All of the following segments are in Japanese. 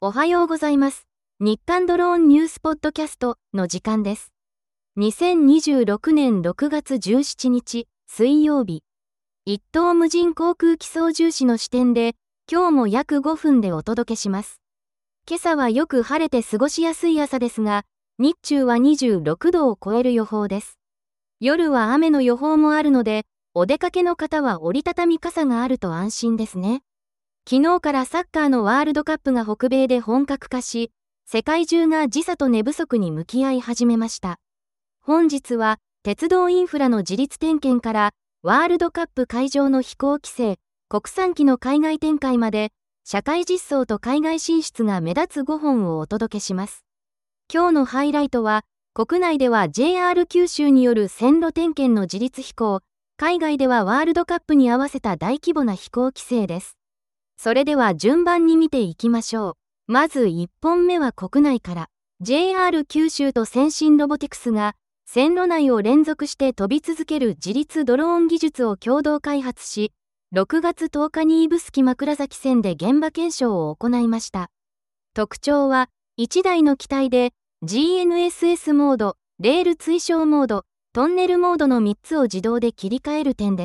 おはようございます。日刊ドローンニュースポッドキャストの時間です。2026年6月17日水曜日。一等無人航空機操縦士の視点で、今日も約5分でお届けします。今朝はよく晴れて過ごしやすい朝ですが、日中は26度を超える予報です。夜は雨の予報もあるので、お出かけの方は折りたたみ傘があると安心ですね。昨日からサッカーのワールドカップが北米で本格化し、世界中が時差と寝不足に向き合い始めました。本日は、鉄道インフラの自律点検から、ワールドカップ会場の飛行規制、国産機の海外展開まで、社会実装と海外進出が目立つ5本をお届けします。今日のハイライトは、国内では JR 九州による線路点検の自律飛行、海外ではワールドカップに合わせた大規模な飛行規制です。それでは順番に見ていきましょう。まず1本目は国内から。JR 九州と先進ロボティクスが線路内を連続して飛び続ける自律ドローン技術を共同開発し、6月10日に指宿枕崎線で現場検証を行いました。特徴は、1台の機体で GNSS モード、レール追照モード、トンネルモードの3つを自動で切り替える点です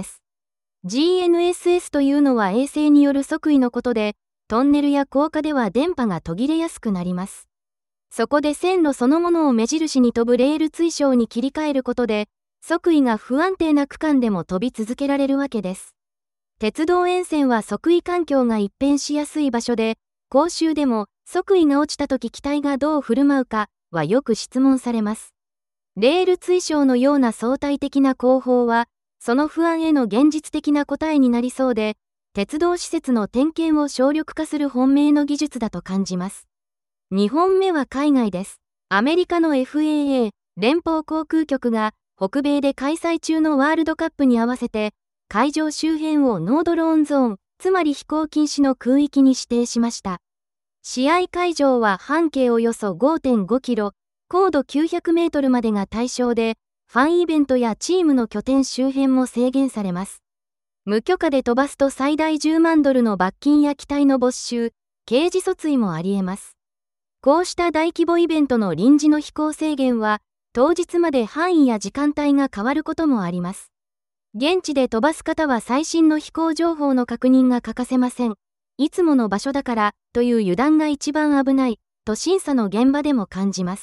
。GNSS というのは衛星による測位のことで、トンネルや高架では電波が途切れやすくなります。そこで線路そのものを目印に飛ぶレール追照に切り替えることで、測位が不安定な区間でも飛び続けられるわけです。鉄道沿線は測位環境が一変しやすい場所で、講習でも測位が落ちた時機体がどう振る舞うかはよく質問されます。レール追照のような相対的な工法は、その不安への現実的な答えになりそうで、鉄道施設の点検を省力化する本命の技術だと感じます。2本目は海外です。アメリカの FAA、連邦航空局が北米で開催中のワールドカップに合わせて、会場周辺をノードローンゾーン、つまり飛行禁止の空域に指定しました。試合会場は半径およそ 5.5 キロ、高度900メートルまでが対象で、ファンイベントやチームの拠点周辺も制限されます。無許可で飛ばすと最大10万ドルの罰金や機体の没収、刑事訴追もあり得ます。こうした大規模イベントの臨時の飛行制限は、当日まで範囲や時間帯が変わることもあります。現地で飛ばす方は最新の飛行情報の確認が欠かせません。いつもの場所だからという油断が一番危ないと審査の現場でも感じます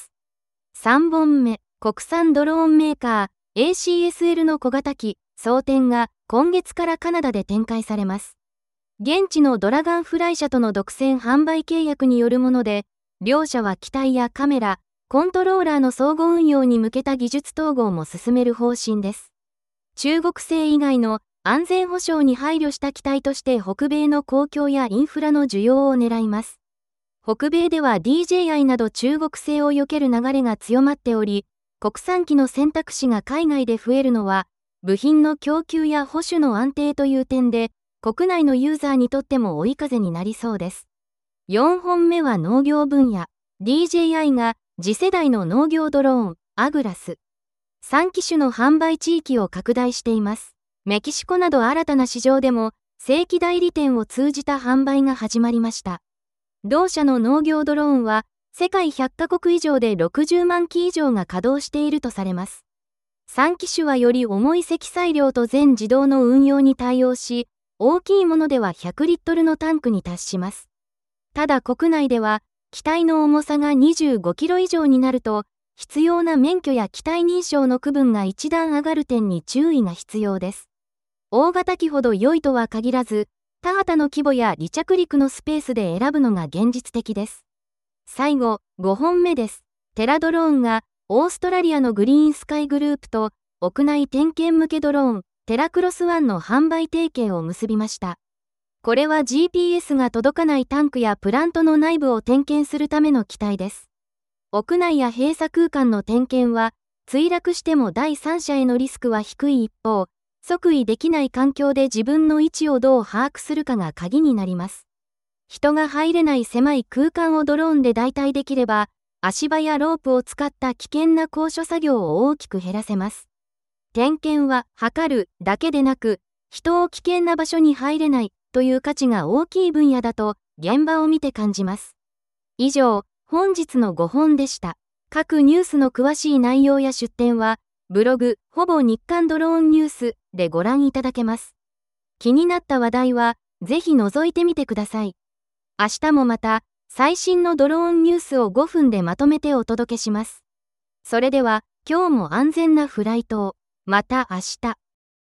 。3本目。国産ドローンメーカー ACSL の小型機、装填が今月からカナダで展開されます。現地のドラガンフライ社との独占販売契約によるもので、両社は機体やカメラ、コントローラーの相互運用に向けた技術統合も進める方針です。中国製以外の安全保障に配慮した機体として北米の公共やインフラの需要を狙います。北米では DJI など中国製を避ける流れが強まっており、国産機の選択肢が海外で増えるのは、部品の供給や保守の安定という点で、国内のユーザーにとっても追い風になりそうです。4本目は農業分野。DJI が次世代の農業ドローン、アグラス。3機種の販売地域を拡大しています。メキシコなど新たな市場でも、正規代理店を通じた販売が始まりました。同社の農業ドローンは、世界100カ国以上で60万機以上が稼働しているとされます。3機種はより重い積載量と全自動の運用に対応し、大きいものでは100リットルのタンクに達します。ただ国内では、機体の重さが25キロ以上になると、必要な免許や機体認証の区分が一段上がる点に注意が必要です。大型機ほど良いとは限らず、田畑の規模や離着陸のスペースで選ぶのが現実的です。最後、5本目です。テラドローンがオーストラリアのグリーンスカイグループと屋内点検向けドローン、テラクロスワンの販売提携を結びました。これは GPS が届かないタンクやプラントの内部を点検するための機体です。屋内や閉鎖空間の点検は、墜落しても第三者へのリスクは低い一方、測位できない環境で自分の位置をどう把握するかが鍵になります。人が入れない狭い空間をドローンで代替できれば、足場やロープを使った危険な高所作業を大きく減らせます。点検は測るだけでなく、人を危険な場所に入れないという価値が大きい分野だと現場を見て感じます。 以上、本日の5本でした。各ニュースの詳しい内容や出典は、ブログ、ほぼ日刊ドローンニュースでご覧いただけます。気になった話題は、ぜひ覗いてみてください。明日もまた、最新のドローンニュースを5分でまとめてお届けします。それでは、今日も安全なフライトを。また明日。